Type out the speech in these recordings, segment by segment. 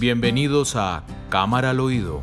Bienvenidos a Cámara al Oído.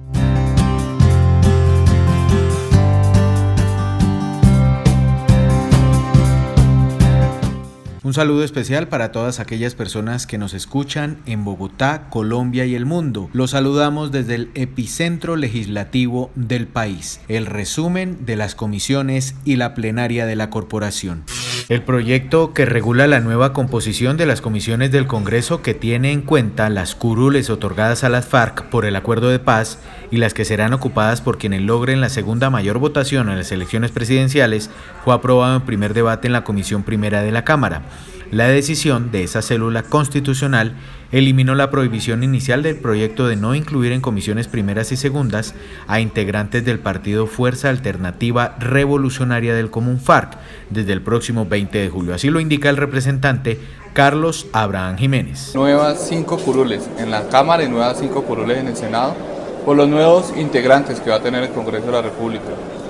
Un saludo especial para todas aquellas personas que nos escuchan en Bogotá, Colombia y el mundo. Los saludamos desde el epicentro legislativo del país, el resumen de las comisiones y la plenaria de la corporación. El proyecto que regula la nueva composición de las comisiones del Congreso, que tiene en cuenta las curules otorgadas a las FARC por el acuerdo de paz y las que serán ocupadas por quienes logren la segunda mayor votación en las elecciones presidenciales, fue aprobado en primer debate en la Comisión Primera de la Cámara. La decisión de esa célula constitucional eliminó la prohibición inicial del proyecto de no incluir en comisiones primeras y segundas a integrantes del partido Fuerza Alternativa Revolucionaria del Común FARC desde el próximo 20 de julio. Así lo indica el representante Carlos Abraham Jiménez. Nuevas 5 curules en la Cámara y nuevas 5 curules en el Senado por los nuevos integrantes que va a tener el Congreso de la República.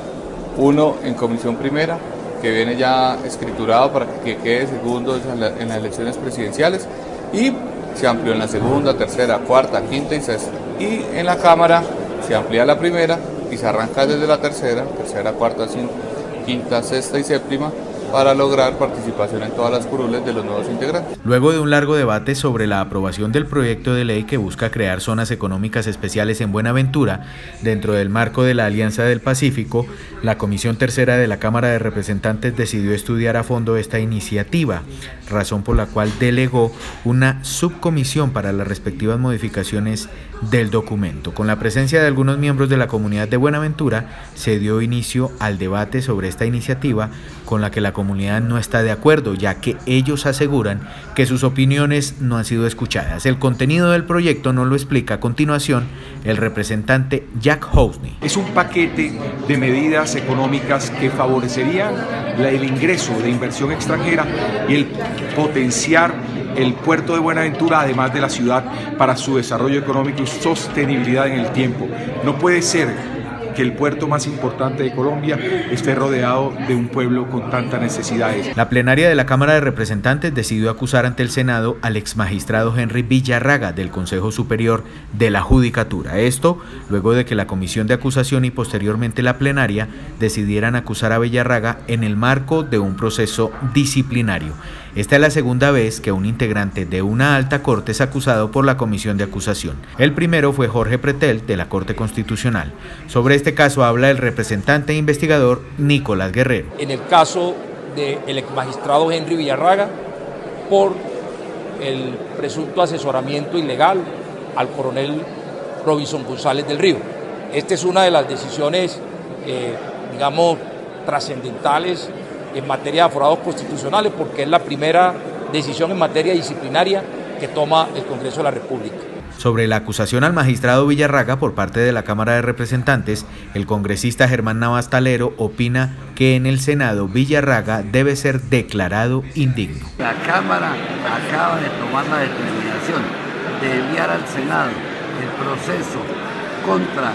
Uno en comisión primera, que viene ya escriturado para que quede segundo en las elecciones presidenciales, y se amplió en la segunda, tercera, cuarta, quinta y sexta. Y en la Cámara se amplía la primera y se arranca desde la tercera, cuarta, quinta, sexta y séptima, para lograr participación en todas las curules de los nuevos integrantes. Luego de un largo debate sobre la aprobación del proyecto de ley que busca crear zonas económicas especiales en Buenaventura, dentro del marco de la Alianza del Pacífico, la Comisión Tercera de la Cámara de Representantes decidió estudiar a fondo esta iniciativa, razón por la cual delegó una subcomisión para las respectivas modificaciones del documento. Con la presencia de algunos miembros de la comunidad de Buenaventura, se dio inicio al debate sobre esta iniciativa, con la que la comunidad no está de acuerdo, ya que ellos aseguran que sus opiniones no han sido escuchadas. El contenido del proyecto nos lo explica a continuación el representante Jack Housney. Es un paquete de medidas económicas que favorecerían el ingreso de inversión extranjera y el potenciar el puerto de Buenaventura, además de la ciudad, para su desarrollo económico y sostenibilidad en el tiempo. No puede ser que el puerto más importante de Colombia esté rodeado de un pueblo con tantas necesidades. La plenaria de la Cámara de Representantes decidió acusar ante el Senado al exmagistrado Henry Villarraga del Consejo Superior de la Judicatura. Esto luego de que la comisión de acusación y posteriormente la plenaria decidieran acusar a Villarraga en el marco de un proceso disciplinario. Esta es la segunda vez que un integrante de una alta corte es acusado por la comisión de acusación. El primero fue Jorge Pretel, de la Corte Constitucional. Sobre este caso habla el representante e investigador Nicolás Guerrero. En el caso del exmagistrado Henry Villarraga, por el presunto asesoramiento ilegal al coronel Robinson González del Río. Esta es una de las decisiones, trascendentales en materia de aforados constitucionales, porque es la primera decisión en materia disciplinaria que toma el Congreso de la República. Sobre la acusación al magistrado Villarraga por parte de la Cámara de Representantes, el congresista Germán Navas Talero opina que en el Senado Villarraga debe ser declarado indigno. La Cámara acaba de tomar la determinación de enviar al Senado el proceso contra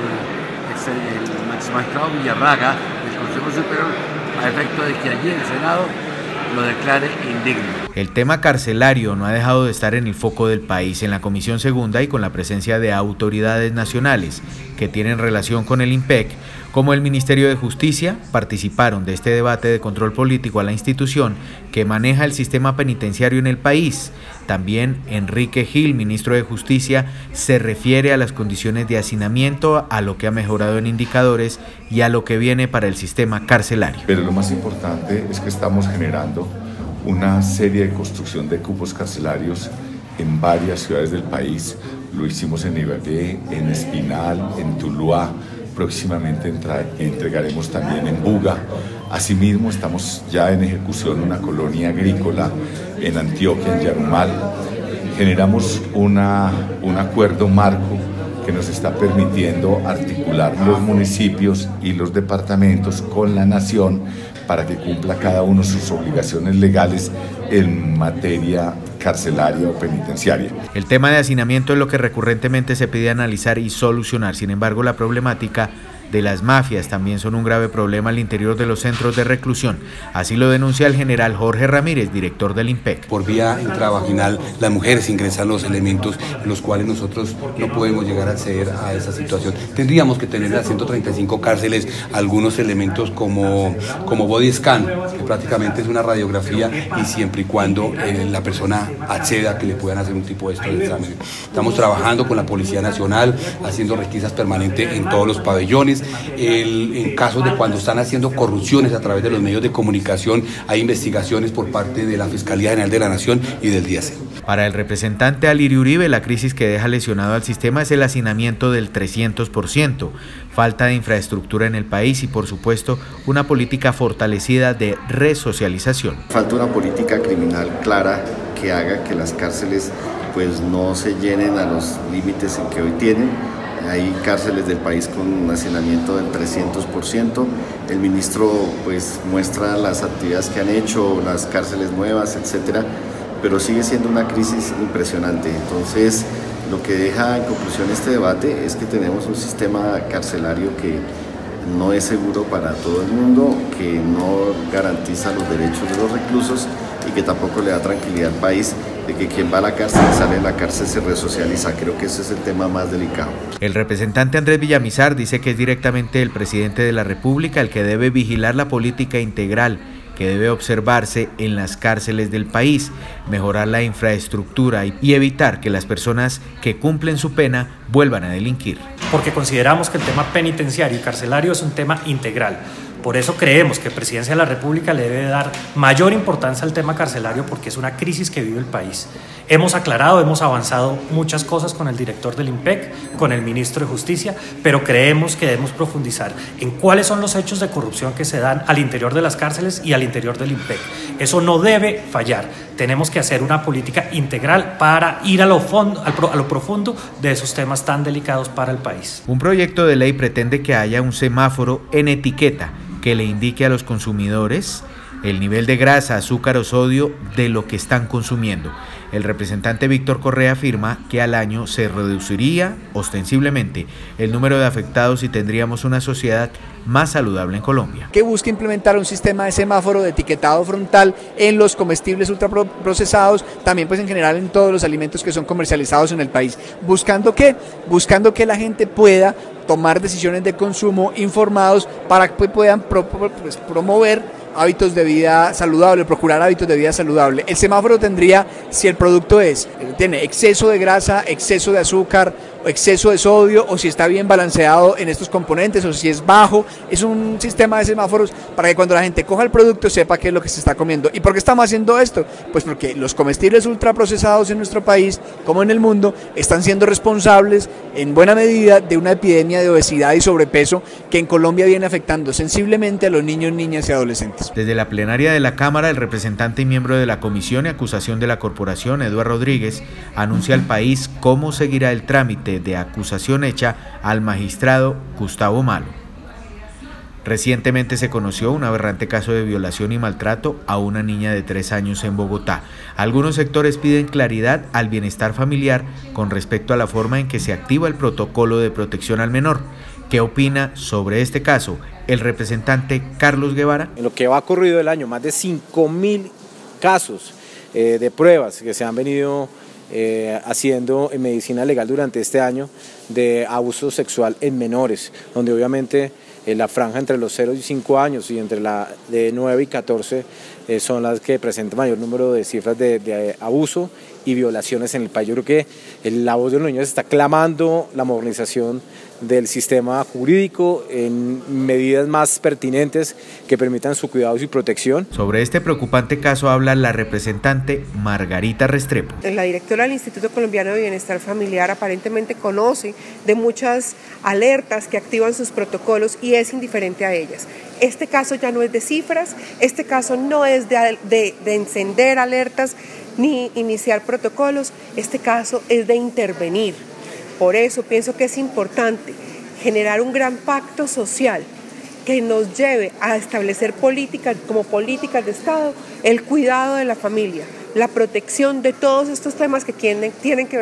el exmagistrado Villarraga del Consejo Superior, a efecto de que allí el Senado lo declare indigno. El tema carcelario no ha dejado de estar en el foco del país. En la Comisión Segunda y con la presencia de autoridades nacionales que tienen relación con el IMPEC, como el Ministerio de Justicia, participaron de este debate de control político a la institución que maneja el sistema penitenciario en el país. También Enrique Gil, ministro de Justicia, se refiere a las condiciones de hacinamiento, a lo que ha mejorado en indicadores y a lo que viene para el sistema carcelario. Pero lo más importante es que estamos generando una serie de construcción de cupos carcelarios en varias ciudades del país. Lo hicimos en Ibagué, en Espinal, en Tuluá. Próximamente entregaremos también en Buga. Asimismo, estamos ya en ejecución una colonia agrícola en Antioquia, en Yarumal. Generamos un acuerdo marco que nos está permitiendo articular los municipios y los departamentos con la nación para que cumpla cada uno sus obligaciones legales en materia carcelaria o penitenciaria. El tema de hacinamiento es lo que recurrentemente se pide analizar y solucionar. Sin embargo, la problemática de las mafias también son un grave problema al interior de los centros de reclusión. Así lo denuncia el general Jorge Ramírez, director del IMPEC. Por vía intravaginal, las mujeres ingresan los elementos en los cuales nosotros no podemos llegar a acceder a esa situación. Tendríamos que tener en las 135 cárceles algunos elementos como body scan, que prácticamente es una radiografía, y siempre y cuando la persona acceda a que le puedan hacer un tipo de estos exámenes. Estamos trabajando con la Policía Nacional, haciendo requisas permanentes en todos los pabellones. En casos de cuando están haciendo corrupciones a través de los medios de comunicación, hay investigaciones por parte de la Fiscalía General de la Nación y del DIAC. Para el representante Alirio Uribe, la crisis que deja lesionado al sistema es el hacinamiento del 300%, falta de infraestructura en el país y, por supuesto, una política fortalecida de resocialización. Falta una política criminal clara que haga que las cárceles pues no se llenen a los límites en que hoy tienen. Hay cárceles del país con un hacinamiento del 300%. El ministro pues muestra las actividades que han hecho, las cárceles nuevas, etcétera, pero sigue siendo una crisis impresionante. Entonces, lo que deja en conclusión este debate es que tenemos un sistema carcelario que no es seguro para todo el mundo, que no garantiza los derechos de los reclusos y que tampoco le da tranquilidad al país de que quien va a la cárcel y sale de la cárcel se resocializa. Creo que ese es el tema más delicado. El representante Andrés Villamizar dice que es directamente el presidente de la República el que debe vigilar la política integral que debe observarse en las cárceles del país, mejorar la infraestructura y evitar que las personas que cumplen su pena vuelvan a delinquir. Porque consideramos que el tema penitenciario y carcelario es un tema integral. Por eso creemos que Presidencia de la República le debe dar mayor importancia al tema carcelario, porque es una crisis que vive el país. Hemos aclarado, hemos avanzado muchas cosas con el director del IMPEC, con el ministro de Justicia, pero creemos que debemos profundizar en cuáles son los hechos de corrupción que se dan al interior de las cárceles y al interior del IMPEC. Eso no debe fallar. Tenemos que hacer una política integral para ir a lo profundo de esos temas tan delicados para el país. Un proyecto de ley pretende que haya un semáforo en etiqueta que le indique a los consumidores el nivel de grasa, azúcar o sodio de lo que están consumiendo. El representante Víctor Correa afirma que al año se reduciría ostensiblemente el número de afectados y tendríamos una sociedad más saludable en Colombia. Que busca implementar un sistema de semáforo de etiquetado frontal en los comestibles ultraprocesados, también pues en general en todos los alimentos que son comercializados en el país. ¿Buscando qué? Buscando que la gente pueda tomar decisiones de consumo informados para que puedan promover hábitos de vida saludable, procurar hábitos de vida saludable. El semáforo tendría, si el producto tiene exceso de grasa, exceso de azúcar, exceso de sodio, o si está bien balanceado en estos componentes, o si es bajo. Es un sistema de semáforos para que cuando la gente coja el producto sepa qué es lo que se está comiendo. ¿Y por qué estamos haciendo esto? Pues porque los comestibles ultraprocesados en nuestro país, como en el mundo, están siendo responsables en buena medida de una epidemia de obesidad y sobrepeso que en Colombia viene afectando sensiblemente a los niños, niñas y adolescentes. Desde la plenaria de la Cámara, el representante y miembro de la Comisión de Acusación de la Corporación, Eduardo Rodríguez, anuncia al país cómo seguirá el trámite de acusación hecha al magistrado Gustavo Malo. Recientemente se conoció un aberrante caso de violación y maltrato a una niña de 3 años en Bogotá. Algunos sectores piden claridad al bienestar familiar con respecto a la forma en que se activa el protocolo de protección al menor. ¿Qué opina sobre este caso el representante Carlos Guevara? En lo que va corrido el año, más de 5.000 casos de pruebas que se han venido haciendo en medicina legal durante este año de abuso sexual en menores, donde obviamente la franja entre los 0 y 5 años y entre la de 9 y 14 son las que presentan mayor número de cifras de abuso y violaciones en el país. Yo creo que la voz de los niños está clamando la modernización del sistema jurídico en medidas más pertinentes que permitan su cuidado y su protección. Sobre este preocupante caso habla la representante Margarita Restrepo. La directora del Instituto Colombiano de Bienestar Familiar aparentemente conoce de muchas alertas que activan sus protocolos y es indiferente a ellas. Este caso ya no es de cifras, este caso no es de encender alertas ni iniciar protocolos, este caso es de intervenir. Por eso pienso que es importante generar un gran pacto social que nos lleve a establecer políticas de Estado, el cuidado de la familia, la protección de todos estos temas que tienen que ver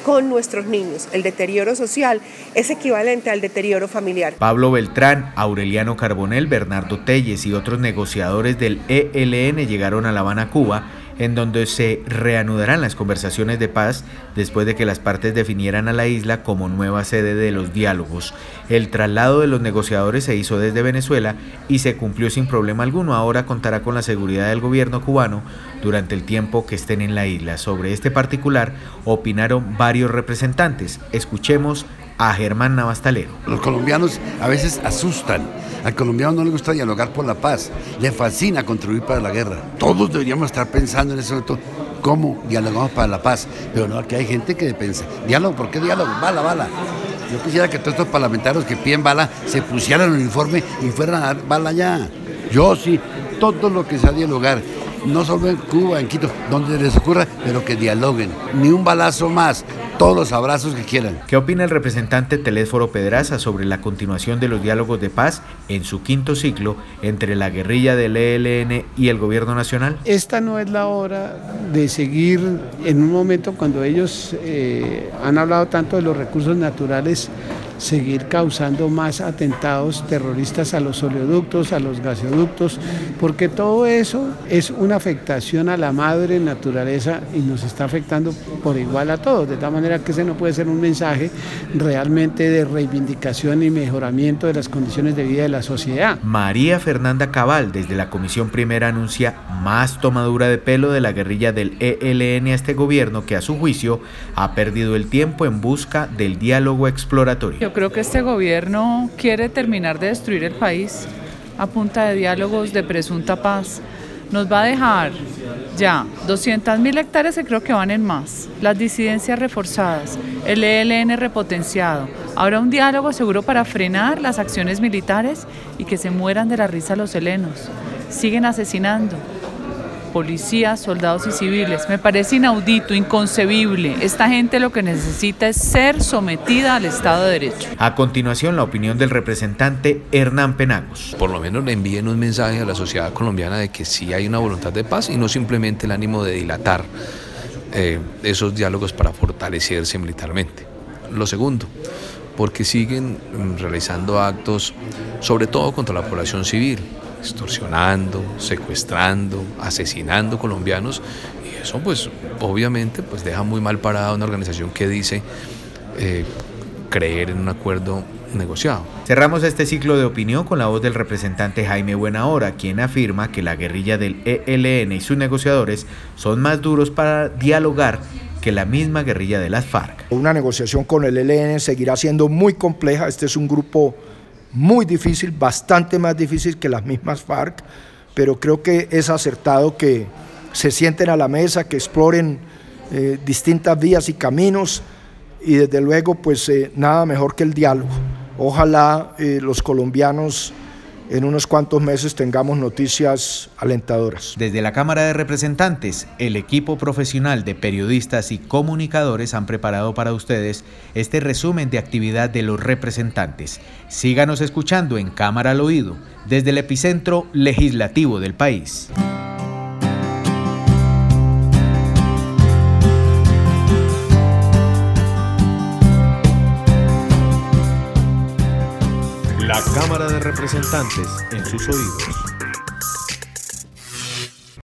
con nuestros niños. El deterioro social es equivalente al deterioro familiar. Pablo Beltrán, Aureliano Carbonell, Bernardo Telles y otros negociadores del ELN llegaron a La Habana, Cuba, en donde se reanudarán las conversaciones de paz después de que las partes definieran a la isla como nueva sede de los diálogos. El traslado de los negociadores se hizo desde Venezuela y se cumplió sin problema alguno. Ahora contará con la seguridad del gobierno cubano durante el tiempo que estén en la isla. Sobre este particular opinaron varios representantes. Escuchemos a Germán Navastalero. Los colombianos a veces asustan. Al colombiano no le gusta dialogar por la paz, le fascina contribuir para la guerra. Todos deberíamos estar pensando en ese momento cómo dialogamos para la paz, pero no, aquí hay gente que piensa, diálogo, ¿por qué diálogo? Bala, bala. Yo quisiera que todos estos parlamentarios que piden bala se pusieran el uniforme y fueran a dar bala ya. Yo sí, todo lo que sea dialogar, no solo en Cuba, en Quito, donde les ocurra, pero que dialoguen, ni un balazo más, todos los abrazos que quieran. ¿Qué opina el representante Telésforo Pedraza sobre la continuación de los diálogos de paz en su quinto ciclo entre la guerrilla del ELN y el gobierno nacional? Esta no es la hora de seguir en un momento cuando ellos han hablado tanto de los recursos naturales, seguir causando más atentados terroristas a los oleoductos, a los gasoductos, porque todo eso es una afectación a la madre naturaleza y nos está afectando por igual a todos, de tal manera que ese no puede ser un mensaje realmente de reivindicación y mejoramiento de las condiciones de vida de la sociedad. María Fernanda Cabal, desde la Comisión Primera, anuncia más tomadura de pelo de la guerrilla del ELN a este gobierno que, a su juicio, ha perdido el tiempo en busca del diálogo exploratorio. Yo creo que este gobierno quiere terminar de destruir el país a punta de diálogos de presunta paz. Nos va a dejar ya 200.000 hectáreas que creo que van en más, las disidencias reforzadas, el ELN repotenciado. Habrá un diálogo seguro para frenar las acciones militares y que se mueran de la risa los helenos. Siguen asesinando policías, soldados y civiles. Me parece inaudito, inconcebible. Esta gente lo que necesita es ser sometida al Estado de Derecho. A continuación, la opinión del representante Hernán Penagos. Por lo menos le envíen un mensaje a la sociedad colombiana de que sí hay una voluntad de paz y no simplemente el ánimo de dilatar esos diálogos para fortalecerse militarmente. Lo segundo, porque siguen realizando actos, sobre todo contra la población civil, extorsionando, secuestrando, asesinando colombianos, y eso pues obviamente pues deja muy mal parada a una organización que dice creer en un acuerdo negociado. Cerramos este ciclo de opinión con la voz del representante Jaime Buenahora, quien afirma que la guerrilla del ELN y sus negociadores son más duros para dialogar que la misma guerrilla de las FARC. Una negociación con el ELN seguirá siendo muy compleja. Este es un grupo muy difícil, bastante más difícil que las mismas FARC, pero creo que es acertado que se sienten a la mesa, que exploren distintas vías y caminos, y desde luego pues nada mejor que el diálogo. Ojalá los colombianos en unos cuantos meses tengamos noticias alentadoras. Desde la Cámara de Representantes, el equipo profesional de periodistas y comunicadores han preparado para ustedes este resumen de actividad de los representantes. Síganos escuchando en Cámara al Oído, desde el epicentro legislativo del país. La Cámara de Representantes en sus oídos.